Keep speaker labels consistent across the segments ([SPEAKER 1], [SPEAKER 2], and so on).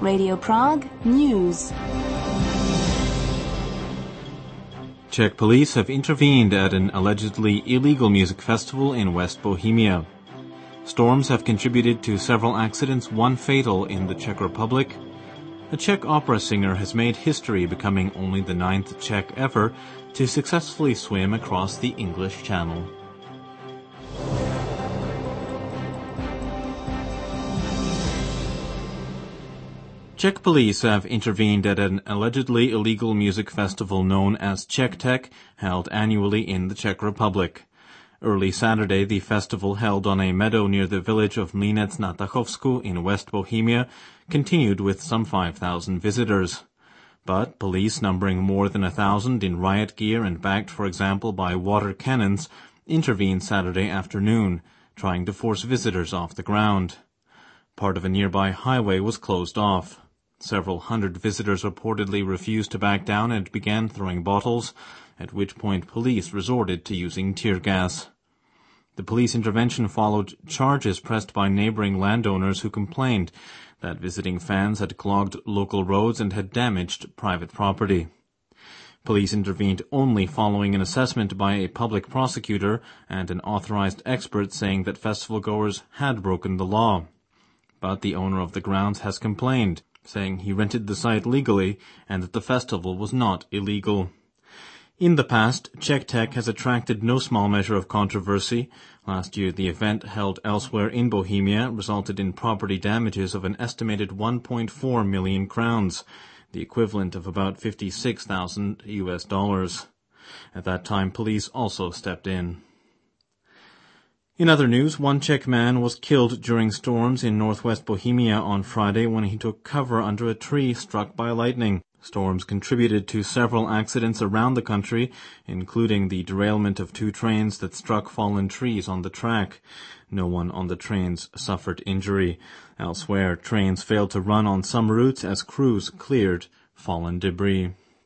[SPEAKER 1] Radio Prague News.
[SPEAKER 2] Czech police have intervened at an allegedly illegal music festival in West Bohemia. Storms have contributed to several accidents, one fatal in the Czech Republic. A Czech opera singer has made history, becoming only the 9th Czech ever to successfully swim across the English Channel. Czech police have intervened at an allegedly illegal music festival known as CzechTek, held annually in the Czech Republic. Early Saturday, the festival, held on a meadow near the village of Mlínec na Tachovsku in West Bohemia, continued with some 5,000 visitors. But police, numbering more than 1,000 in riot gear and backed, for example, by water cannons, intervened Saturday afternoon, trying to force visitors off the ground. Part of a nearby highway was closed off. Several hundred visitors reportedly refused to back down and began throwing bottles, at which point police resorted to using tear gas. The police intervention followed charges pressed by neighboring landowners who complained that visiting fans had clogged local roads and had damaged private property. Police intervened only following an assessment by a public prosecutor and an authorized expert saying that festival-goers had broken the law. But the owner of the grounds has complained, saying he rented the site legally and that the festival was not illegal. In the past, CzechTek has attracted no small measure of controversy. Last year, the event, held elsewhere in Bohemia, resulted in property damages of an estimated 1.4 million crowns, the equivalent of about $56,000. At that time, police also stepped in. In other news, one Czech man was killed during storms in northwest Bohemia on Friday when he took cover under a tree struck by lightning. Storms contributed to several accidents around the country, including the derailment of 2 trains that struck fallen trees on the track. No one on the trains suffered injury. Elsewhere, trains failed to run on some routes as crews cleared fallen debris.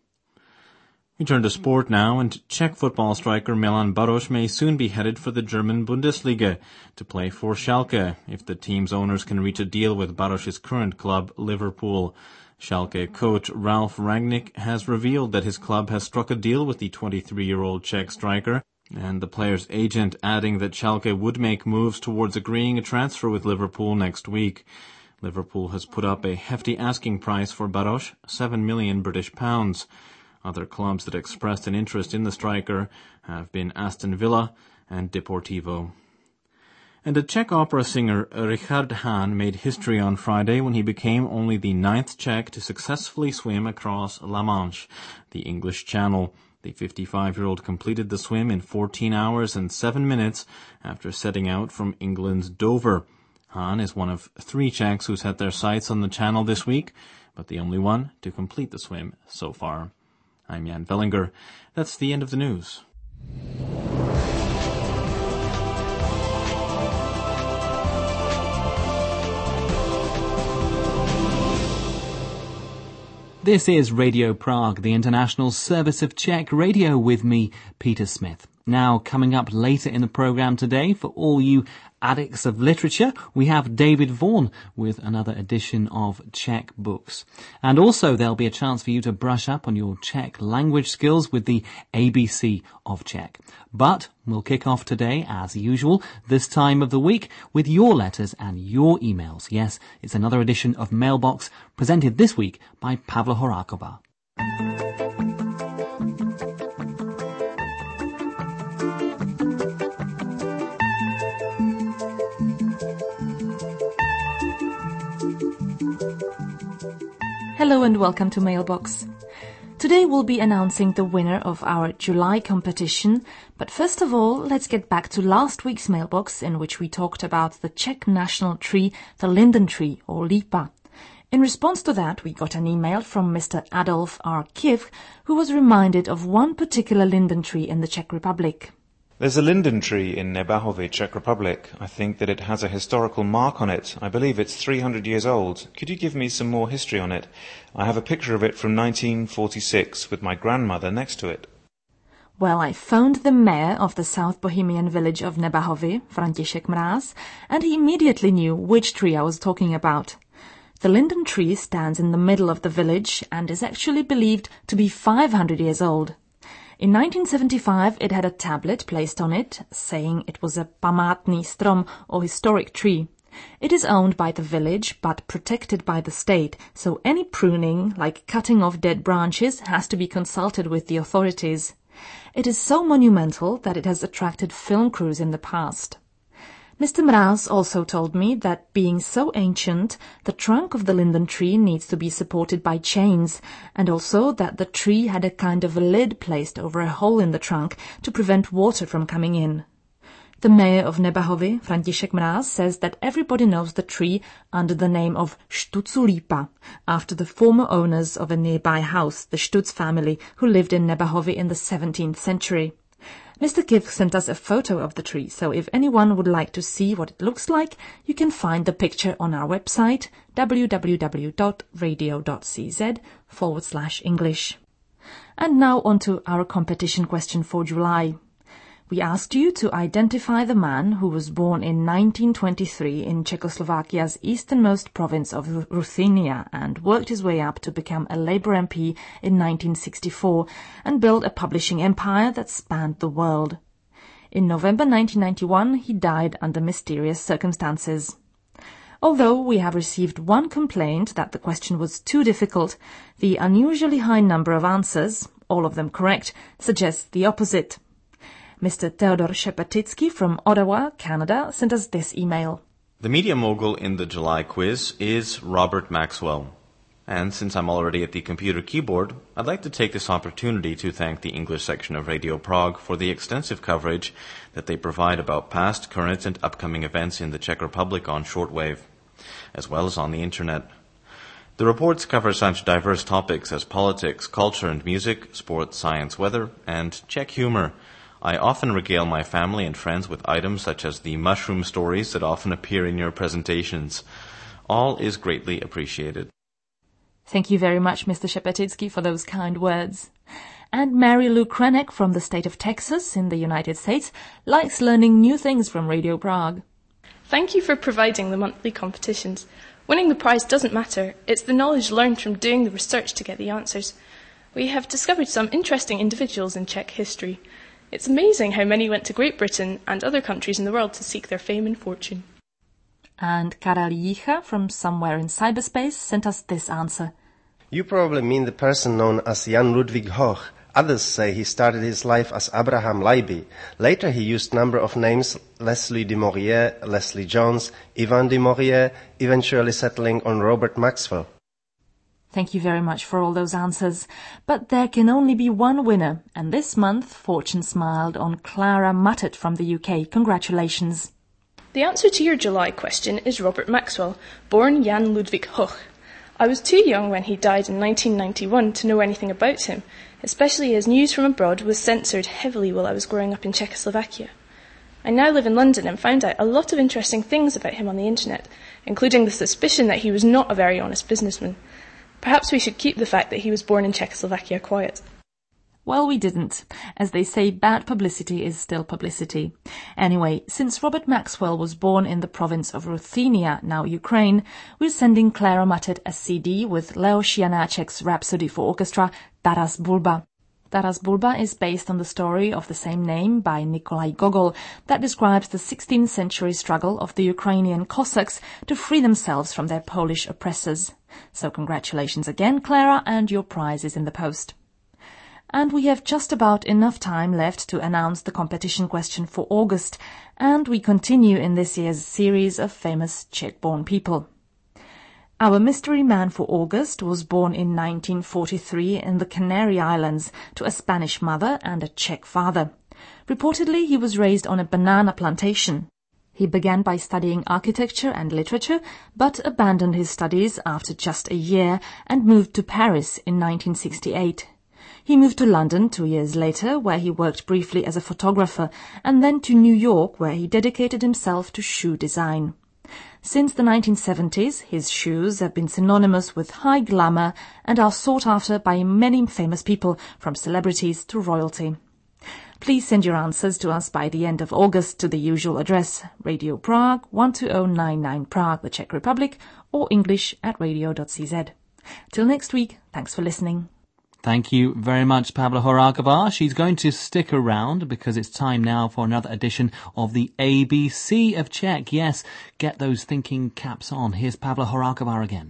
[SPEAKER 2] We turn to sport now, and Czech football striker Milan Baroš may soon be headed for the German Bundesliga to play for Schalke if the team's owners can reach a deal with Baroš's current club, Liverpool. Schalke coach Ralf Rangnick has revealed that his club has struck a deal with the 23-year-old Czech striker, and the player's agent adding that Schalke would make moves towards agreeing a transfer with Liverpool next week. Liverpool has put up a hefty asking price for Baroš, £7 million. Other clubs that expressed an interest in the striker have been Aston Villa and Deportivo. And a Czech opera singer, Richard Hahn, made history on Friday when he became only the 9th Czech to successfully swim across La Manche, the English Channel. The 55-year-old completed the swim in 14 hours and 7 minutes after setting out from England's Dover. Hahn is one of 3 Czechs who set their sights on the Channel this week, but the only one to complete the swim so far. I'm Jan Vellinger. That's the end of the news.
[SPEAKER 3] This is Radio Prague, the international service of Czech radio, with me, Peter Smith. Now, coming up later in the programme today, for all you addicts of literature, we have David Vaughan with another edition of Czech Books. And also there'll be a chance for you to brush up on your Czech language skills with the ABC of Czech. But we'll kick off today, as usual, this time of the week, with your letters and your emails. Yes, it's another edition of Mailbox, presented this week by Pavla Horáková.
[SPEAKER 1] Hello and welcome to Mailbox. Today we'll be announcing the winner of our July competition, but first of all, let's get back to last week's Mailbox, in which we talked about the Czech national tree, the linden tree, or lípa. In response to that, we got an email from Mr. Adolf R. Kivch, who was reminded of one particular linden tree in the Czech Republic.
[SPEAKER 4] There's a linden tree in Nebahovy, Czech Republic. I think that it has a historical mark on it. I believe it's 300 years old. Could you give me some more history on it? I have a picture of it from 1946 with my grandmother next to it.
[SPEAKER 1] Well, I phoned the mayor of the South Bohemian village of Nebahovy, František Mráz, and he immediately knew which tree I was talking about. The linden tree stands in the middle of the village and is actually believed to be 500 years old. In 1975, it had a tablet placed on it saying it was a památný strom, or historic tree. It is owned by the village but protected by the state, so any pruning, like cutting off dead branches, has to be consulted with the authorities. It is so monumental that it has attracted film crews in the past. Mr. Mraz also told me that being so ancient, the trunk of the linden tree needs to be supported by chains, and also that the tree had a kind of a lid placed over a hole in the trunk to prevent water from coming in. The mayor of Nebahovy, František Mraz, says that everybody knows the tree under the name of Štuculípa, after the former owners of a nearby house, the Štutz family, who lived in Nebahovy in the 17th century. Mr. Kiv sent us a photo of the tree, so if anyone would like to see what it looks like, you can find the picture on our website www.radio.cz/English. And now on to our competition question for July. We asked you to identify the man who was born in 1923 in Czechoslovakia's easternmost province of Ruthenia and worked his way up to become a Labour MP in 1964 and build a publishing empire that spanned the world. In November 1991, he died under mysterious circumstances. Although we have received one complaint that the question was too difficult, the unusually high number of answers, all of them correct, suggests the opposite. Mr. Theodor Shepetitsky from Ottawa, Canada, sent us this email.
[SPEAKER 2] The media mogul in the July quiz is Robert Maxwell. And since I'm already at the computer keyboard, I'd like to take this opportunity to thank the English section of Radio Prague for the extensive coverage that they provide about past, current, and upcoming events in the Czech Republic on shortwave, as well as on the internet. The reports cover such diverse topics as politics, culture and music, sports, science, weather, and Czech humor. I often regale my family and friends with items such as the mushroom stories that often appear in your presentations. All is greatly appreciated.
[SPEAKER 1] Thank you very much, Mr. Shepetitsky, for those kind words. And Mary Lou Krenek from the state of Texas in the United States likes learning new things from Radio Prague.
[SPEAKER 5] Thank you for providing the monthly competitions. Winning the prize doesn't matter. It's the knowledge learned from doing the research to get the answers. We have discovered some interesting individuals in Czech history. It's amazing how many went to Great Britain and other countries in the world to seek their fame and fortune.
[SPEAKER 1] And Karel Jicha from somewhere in cyberspace sent us this answer.
[SPEAKER 6] You probably mean the person known as Jan Ludwig Hoch. Others say he started his life as Abraham Leiby. Later he used a number of names, Leslie de Maurier, Leslie Jones, Ivan de Maurier, eventually settling on Robert Maxwell.
[SPEAKER 1] Thank you very much for all those answers. But there can only be one winner, and this month fortune smiled on Clara Muttet from the UK. Congratulations.
[SPEAKER 5] The answer to your July question is Robert Maxwell, born Jan Ludwig Hoch. I was too young when he died in 1991 to know anything about him, especially as news from abroad was censored heavily while I was growing up in Czechoslovakia. I now live in London and found out a lot of interesting things about him on the internet, including the suspicion that he was not a very honest businessman. Perhaps we should keep the fact that he was born in Czechoslovakia quiet.
[SPEAKER 1] Well, we didn't. As they say, bad publicity is still publicity. Anyway, since Robert Maxwell was born in the province of Ruthenia, now Ukraine, we're sending Clara Muttet a CD with Leos Janáček's Rhapsody for Orchestra, Taras Bulba. Taras Bulba is based on the story of the same name by Nikolai Gogol that describes the 16th century struggle of the Ukrainian Cossacks to free themselves from their Polish oppressors. So congratulations again, Clara, and your prize is in the post. And we have just about enough time left to announce the competition question for August, and we continue in this year's series of famous Czech-born people. Our mystery man for August was born in 1943 in the Canary Islands to a Spanish mother and a Czech father. Reportedly, he was raised on a banana plantation. He began by studying architecture and literature, but abandoned his studies after just a year and moved to Paris in 1968. He moved to London 2 years later, where he worked briefly as a photographer, and then to New York, where he dedicated himself to shoe design. Since the 1970s, his shoes have been synonymous with high glamour and are sought after by many famous people, from celebrities to royalty. Please send your answers to us by the end of August to the usual address, Radio Prague, 12099 Prague, the Czech Republic, or english@radio.cz. Till next week, thanks for listening.
[SPEAKER 3] Thank you very much, Pavla Horáková. She's going to stick around because it's time now for another edition of the ABC of Czech. Yes, get those thinking caps on. Here's Pavla Horáková again.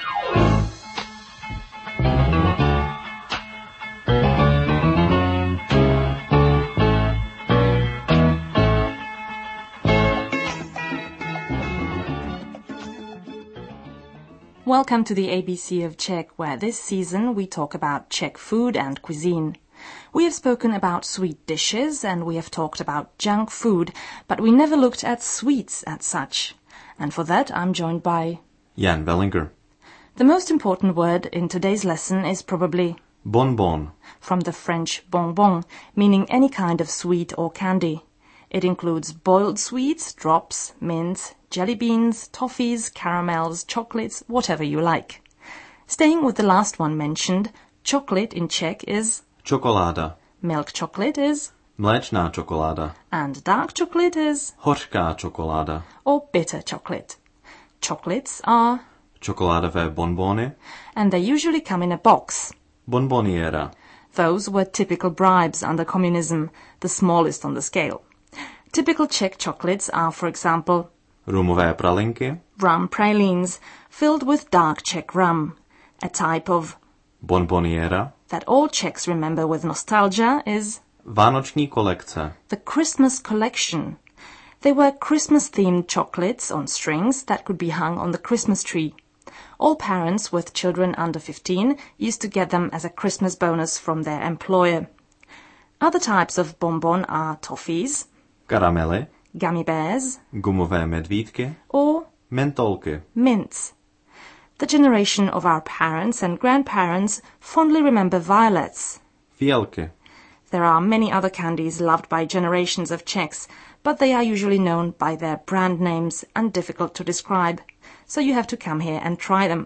[SPEAKER 1] Welcome to the ABC of Czech, where this season we talk about Czech food and cuisine. We have spoken about sweet dishes and we have talked about junk food, but we never looked at sweets as such. And for that I'm joined by
[SPEAKER 2] Jan Wellinger.
[SPEAKER 1] The most important word in today's lesson is probably
[SPEAKER 2] Bonbon.
[SPEAKER 1] from the French bonbon, meaning any kind of sweet or candy. It includes boiled sweets, drops, mints, jelly beans, toffees, caramels, chocolates, whatever you like. Staying with the last one mentioned, chocolate in Czech is
[SPEAKER 2] Čokoláda.
[SPEAKER 1] milk chocolate is,
[SPEAKER 2] Mléčná čokoláda.
[SPEAKER 1] and dark chocolate is,
[SPEAKER 2] Hořká čokoláda.
[SPEAKER 1] or bitter chocolate. Chocolates are,
[SPEAKER 2] Čokoládové bonbony.
[SPEAKER 1] and they usually come in a box.
[SPEAKER 2] Bonboniera.
[SPEAKER 1] Those were typical bribes under communism, the smallest on the scale. Typical Czech chocolates are, for example,
[SPEAKER 2] Rumové pralinky.
[SPEAKER 1] rum pralines filled with dark Czech rum. A type of
[SPEAKER 2] Bonboniera.
[SPEAKER 1] that all Czechs remember with nostalgia is
[SPEAKER 2] Vánoční kolekce.
[SPEAKER 1] the Christmas collection. They were Christmas-themed chocolates on strings that could be hung on the Christmas tree. All parents with children under 15 used to get them as a Christmas bonus from their employer. Other types of bonbon are toffees,
[SPEAKER 2] Karamely.
[SPEAKER 1] gummy bears,
[SPEAKER 2] Gumové medvídky.
[SPEAKER 1] or
[SPEAKER 2] Mentolky.
[SPEAKER 1] mints. The generation of our parents and grandparents fondly remember violets.
[SPEAKER 2] Fialky.
[SPEAKER 1] There are many other candies loved by generations of Czechs, but they are usually known by their brand names and difficult to describe, so you have to come here and try them.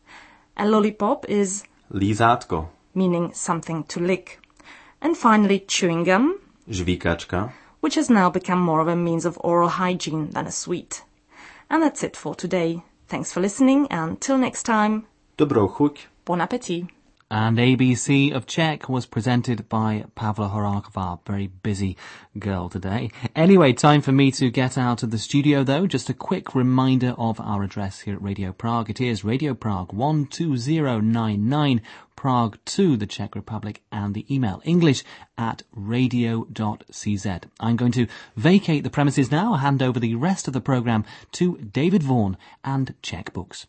[SPEAKER 1] A lollipop is
[SPEAKER 2] Lízátko.
[SPEAKER 1] meaning something to lick. And finally, chewing gum,
[SPEAKER 2] Žvíkačka.
[SPEAKER 1] which has now become more of a means of oral hygiene than a sweet. And that's it for today. Thanks for listening, and till next time,
[SPEAKER 2] Dobrou chuť.
[SPEAKER 1] bon appétit.
[SPEAKER 3] And ABC of Czech was presented by Pavla Horáková. Very busy girl today. Anyway, time for me to get out of the studio though. Just a quick reminder of our address here at Radio Prague. It is Radio Prague 12099 Prague to the Czech Republic, and the email english@radio.cz. I'm going to vacate the premises now, hand over the rest of the programme to David Vaughan and Czech Books.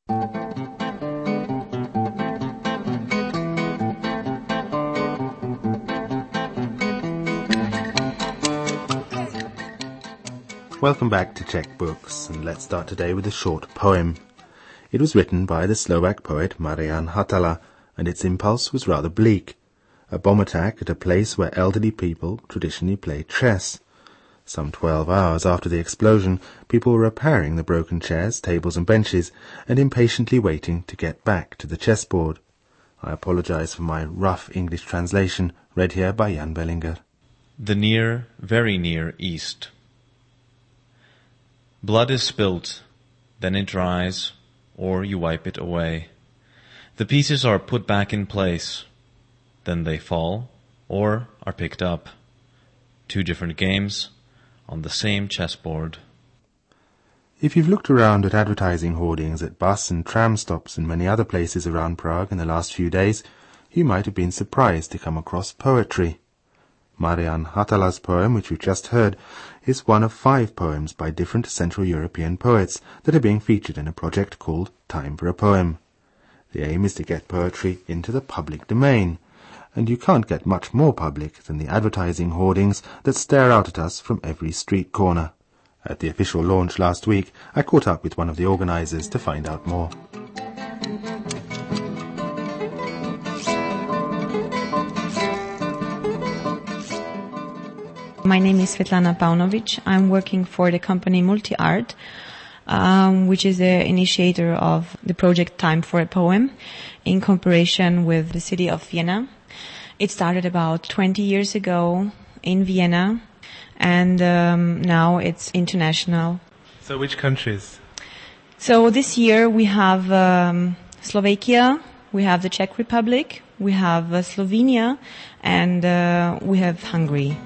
[SPEAKER 7] Welcome back to Czech Books, and let's start today with a short poem. It was written by the Slovak poet Marian Hatala, and its impulse was rather bleak. A bomb attack at a place where elderly people traditionally play chess. Some 12 hours after the explosion, people were repairing the broken chairs, tables and benches, and impatiently waiting to get back to the chessboard. I apologize for my rough English translation, read here by Jan Wellinger.
[SPEAKER 4] The near, very near East. Blood is spilt, then it dries, or you wipe it away. The pieces are put back in place, then they fall, or are picked up. Two different games on the same chessboard.
[SPEAKER 7] If you've looked around at advertising hoardings at bus and tram stops and many other places around Prague in the last few days, you might have been surprised to come across poetry. Marian Hatala's poem, which we've just heard, is one of 5 poems by different Central European poets that are being featured in a project called Time for a Poem. The aim is to get poetry into the public domain, and you can't get much more public than the advertising hoardings that stare out at us from every street corner. At the official launch last week, I caught up with one of the organisers to find out more.
[SPEAKER 8] My name is Svetlana Paunovic. I'm working for the company Multi-Art, which is the initiator of the project Time for a Poem in cooperation with the city of Vienna. It started about 20 years ago in Vienna, and now it's international.
[SPEAKER 9] So which countries?
[SPEAKER 8] So this year we have Slovakia, we have the Czech Republic, we have Slovenia, and we have Hungary.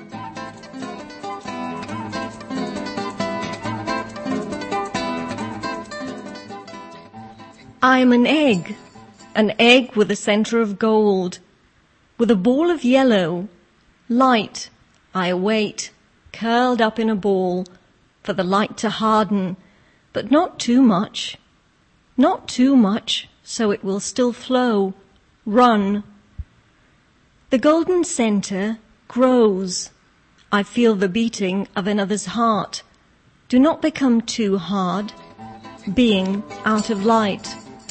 [SPEAKER 10] I am an egg with a centre of gold, with a ball of yellow, light, I await, curled up in a ball, for the light to harden, but not too much, so it will still flow, run. The golden centre grows. I feel the beating of another's heart. Do not become too hard, being out of light.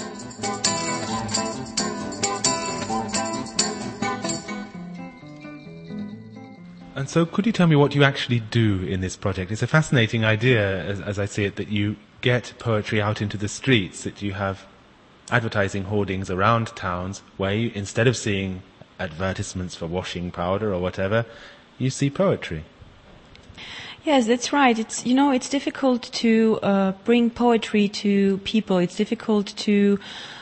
[SPEAKER 9] And so could you tell me what you actually do in this project? It's a fascinating idea, as I see it, that you get poetry out into the streets, that you have advertising hoardings around towns where you, instead of seeing advertisements for washing powder or whatever, you see poetry.
[SPEAKER 8] Yes, that's right. It's difficult to bring poetry to people. It's difficult to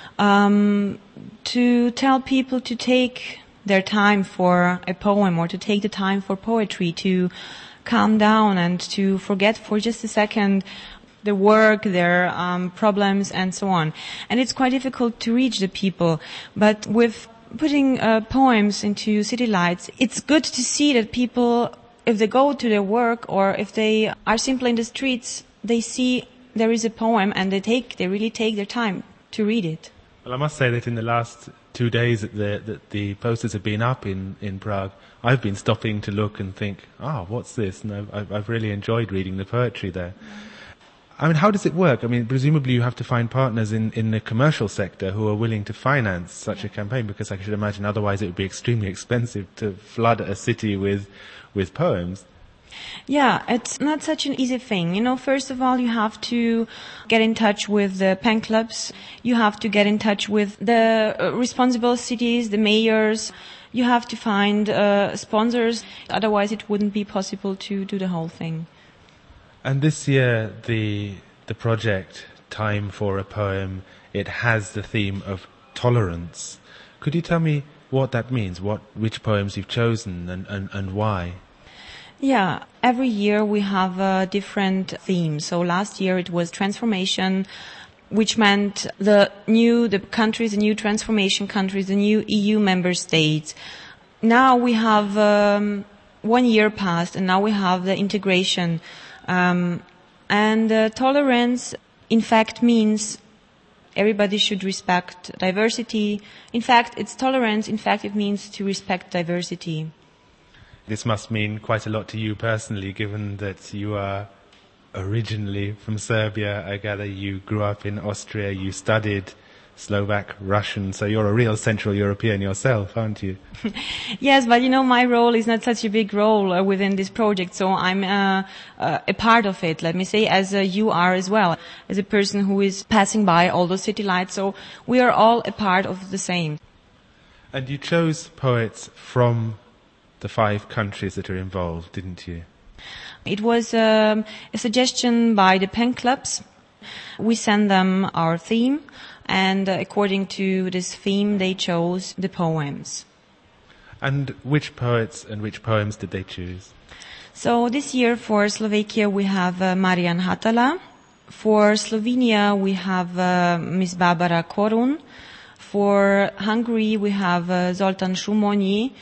[SPEAKER 8] tell people to take their time for a poem or to take the time for poetry, to calm down and to forget for just a second their work, their problems and so on. And it's quite difficult to reach the people. But with putting poems into city lights, it's good to see that people, if they go to their work or if they are simply in the streets, they see there is a poem and they really take their time to read it.
[SPEAKER 9] Well, I must say that in the last 2 days that the posters have been up in Prague, I've been stopping to look and think, what's this? And I've really enjoyed reading the poetry there. I mean, how does it work? I mean, presumably you have to find partners in the commercial sector who are willing to finance such a campaign, because I should imagine otherwise it would be extremely expensive to flood a city with poems.
[SPEAKER 8] Yeah, it's not such an easy thing. First of all, you have to get in touch with the pen clubs. You have to get in touch with the responsible cities, the mayors. You have to find sponsors. Otherwise, it wouldn't be possible to do the whole thing.
[SPEAKER 9] And this year, the project, Time for a Poem, it has the theme of tolerance. Could you tell me what that means, which poems you've chosen and why?
[SPEAKER 8] Yeah, every year we have a different theme. So last year it was transformation, which meant the new transformation countries, the new EU member states. Now we have 1 year passed, and now we have the integration. And tolerance, in fact, means everybody should respect diversity. In fact, it's tolerance. In fact, it means to respect diversity.
[SPEAKER 9] This must mean quite a lot to you personally, given that you are originally from Serbia. I gather you grew up in Austria, you studied Slovak, Russian, so you're a real Central European yourself, aren't you?
[SPEAKER 8] Yes, but my role is not such a big role within this project, so I'm a part of it, let me say, as you are as well, as a person who is passing by all those city lights, so we are all a part of the same.
[SPEAKER 9] And you chose poets from the 5 countries that are involved, didn't you?
[SPEAKER 8] It was a suggestion by the pen clubs. We sent them our theme, and according to this theme, they chose the poems.
[SPEAKER 9] And which poets and which poems did they choose?
[SPEAKER 8] So this year for Slovakia we have Marian Hatala. For Slovenia we have Miss Barbara Korun. For Hungary we have Zoltán Somonyi.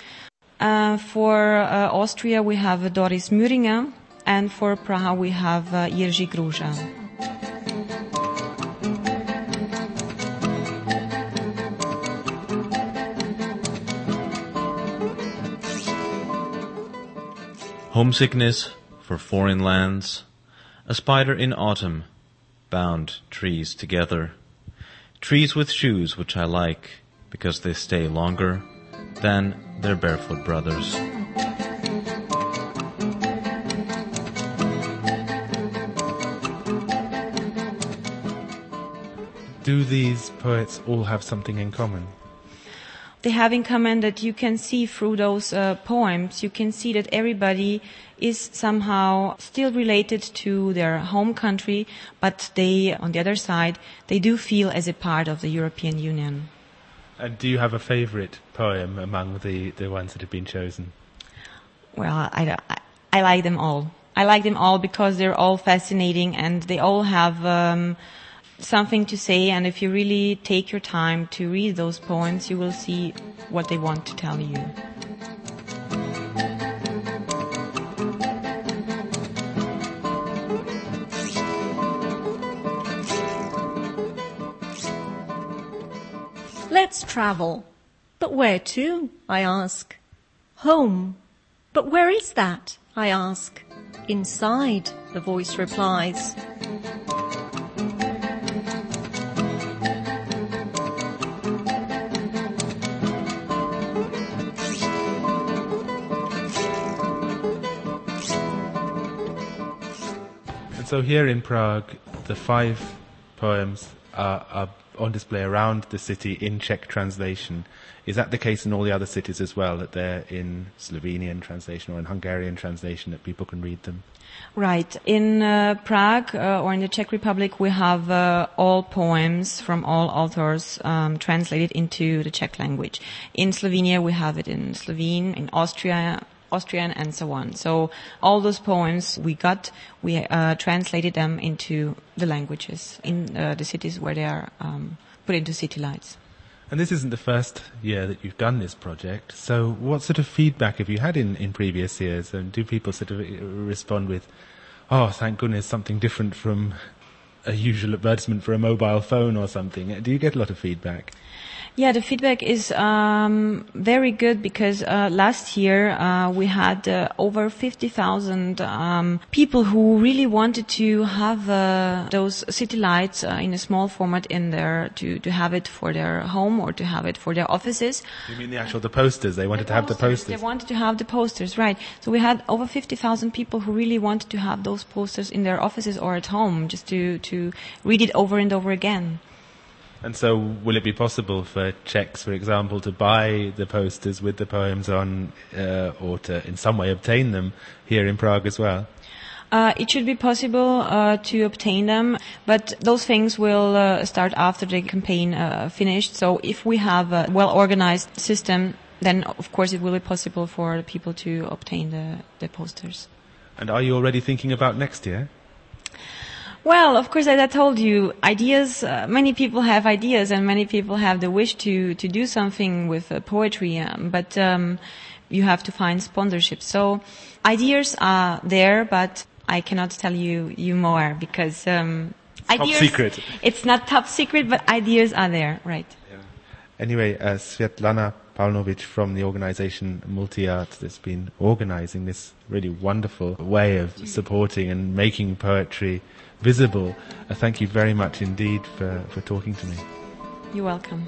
[SPEAKER 8] For Austria we have Doris Müringer, and for Praha we have Jiří Gruša.
[SPEAKER 2] Homesickness for foreign lands, a spider in autumn, bound trees together. Trees with shoes which I like, because they stay longer than their barefoot brothers.
[SPEAKER 9] Do these poets all have something in common?
[SPEAKER 8] they have in common that you can see through those poems, you can see that everybody is somehow still related to their home country, but they, on the other side, they do feel as a part of the European Union.
[SPEAKER 9] And do you have a favourite poem among the ones that have been chosen?
[SPEAKER 8] Well, I like them all. I like them all because they're all fascinating and they all have something to say. And if you really take your time to read those poems, you will see what they want to tell you.
[SPEAKER 10] Let's travel. But where to? I ask. Home. But where is that? I ask. Inside, the voice replies.
[SPEAKER 9] And so here in Prague, the 5 poems are on display around the city in Czech translation. Is that the case in all the other cities as well, that they're in Slovenian translation or in Hungarian translation, that people can read them?
[SPEAKER 8] Right. In Prague or in the Czech Republic, we have all poems from all authors translated into the Czech language. In Slovenia, we have it in Slovene, in Austrian, and so on. So all those poems we translated them into the languages in the cities where they are put into city lights.
[SPEAKER 9] And this isn't the first year that you've done this project, so what sort of feedback have you had in previous years? And do people sort of respond with, oh, thank goodness, something different from a usual advertisement for a mobile phone or something? Do you get a lot of feedback?
[SPEAKER 8] Yeah, the feedback is very good because last year we had over 50,000 people who really wanted to have those city lights in a small format in there to have it for their home or to have it for their offices.
[SPEAKER 9] You mean the posters? They wanted to have the posters.
[SPEAKER 8] They wanted to have the posters, right. So we had over 50,000 people who really wanted to have those posters in their offices or at home just to read it over and over again.
[SPEAKER 9] And so will it be possible for Czechs, for example, to buy the posters with the poems on or to in some way obtain them here in Prague as well?
[SPEAKER 8] It should be possible to obtain them, but those things will start after the campaign finished. So if we have a well-organized system, then of course it will be possible for people to obtain the posters.
[SPEAKER 9] And are you already thinking about next year?
[SPEAKER 8] Well, of course, as I told you, ideas, many people have ideas and many people have the wish to do something with poetry, but you have to find sponsorship. So ideas are there, but I cannot tell you more because ideas,
[SPEAKER 9] top secret.
[SPEAKER 8] It's not top secret, but ideas are there, right?
[SPEAKER 9] Yeah. Anyway, Svetlana Pavlovich from the organization Multi-Art that's been organizing this really wonderful way of supporting and making poetry visible. Thank you very much indeed for talking to me.
[SPEAKER 8] You're welcome.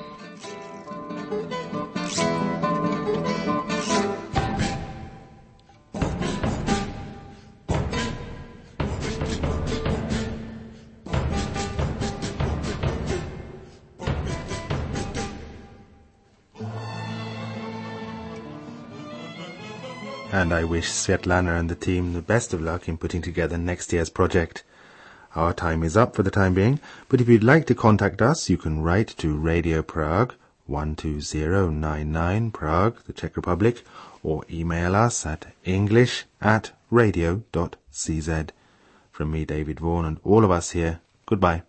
[SPEAKER 7] And I wish Svetlana and the team the best of luck in putting together next year's project. Our time is up for the time being, but if you'd like to contact us, you can write to Radio Prague, 12099 Prague, the Czech Republic, or email us at english@radio.cz. From me, David Vaughan, and all of us here, goodbye.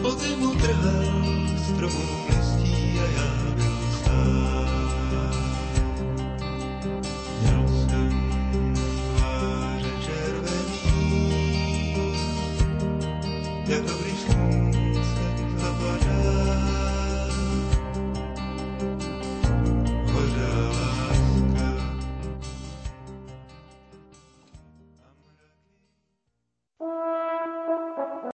[SPEAKER 11] podzim utrhal stromů listí a já byl stát. Měl jsem tváře červený, jak dobrý sůl.